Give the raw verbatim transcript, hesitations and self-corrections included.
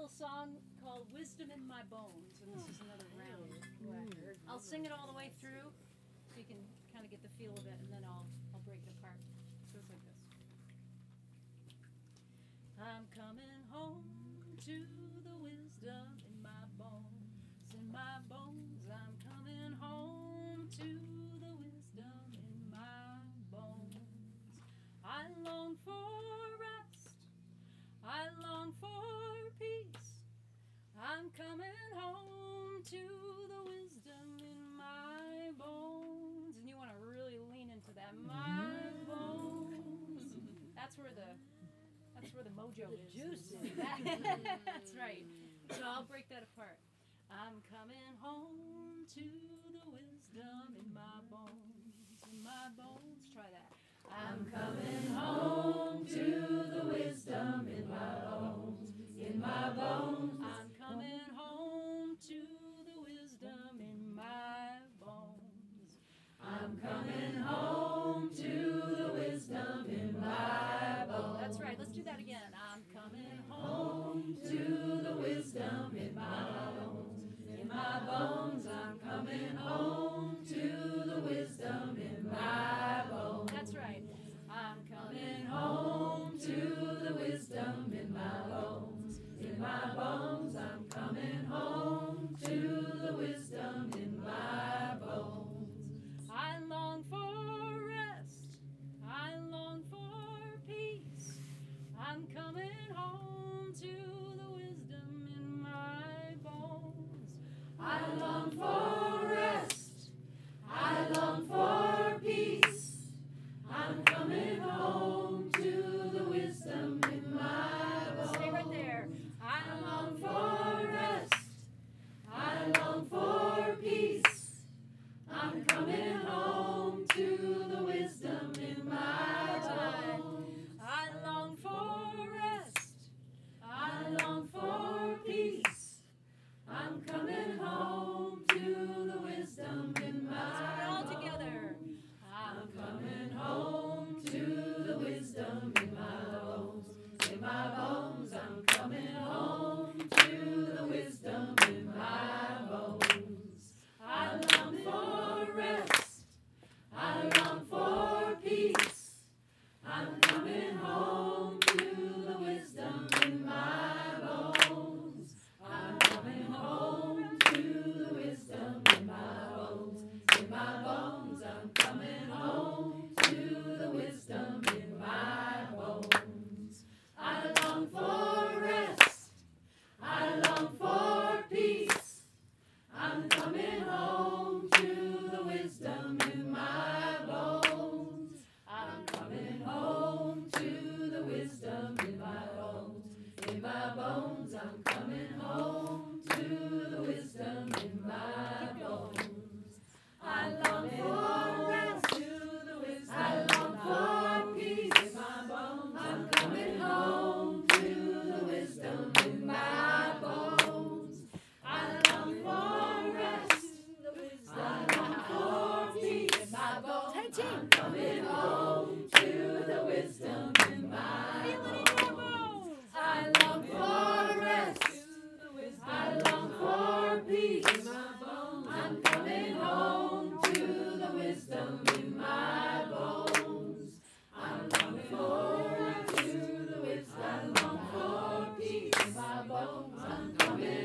song called Wisdom in My Bones, and this is another round. Mm. I'll sing it all the way through so you can kind of get the feel of it, and then I'll, I'll break it apart. It goes like this. I'm coming home to the wisdom in my bones, in my bones. I'm coming home to the wisdom in my bones. I long for rest, I long for peace. I'm coming home to the wisdom in my bones. And you want to really lean into that. My bones. That's where the that's where the mojo The is. juice is is. that- That's right. So I'll break that apart. I'm coming home to the wisdom in my bones. In my bones. Try that. I'm coming home to the wisdom in my bones. In my bones. I'm coming home to the wisdom in my bones. I'm coming home to the wisdom in my bones. That's right. Let's do that again. I'm coming home to the wisdom in my bones. In my bones. I'm coming home to the wisdom in my bones. That's right. I'm coming home to the wisdom in my bones. In my bones, I'm coming home to the wisdom in my bones. I long for rest. I long for peace. I'm coming home to the wisdom in my bones. I long for rest. I long for peace. I'm coming home to the wisdom in my bones. Stay right there. I long for rest. I long for peace. I'm coming home to the wisdom in my bones. I long for rest. I long for peace. I'm coming home to the wisdom in my bones. All together. I'm coming home to the wisdom in my bones. In my bones, I'm coming home to the wisdom in my bones. I long for rest. I long for peace. I'm coming home to the wisdom in my bones. I'm coming home to the wisdom in my bones. In my bones, I'm coming home to the wisdom in my bones. I long for rest. I long for peace. I'm coming home to the wisdom in my bones. I'm coming home to the wisdom in my bones. In my bones, I'm coming home to the wisdom in my bones. I long for rest. I long for peace. In my bones, I'm coming home to the wisdom in my bones. I long for rest. I long for peace. In my bones, hey, team. I'm coming home to the wisdom in my Feel it in your bones. I long for rest. I long for peace. In my bones, I'm coming home to the wisdom in my bones. I'm longing for to the wisdom. I long for peace. In my bones, I'm coming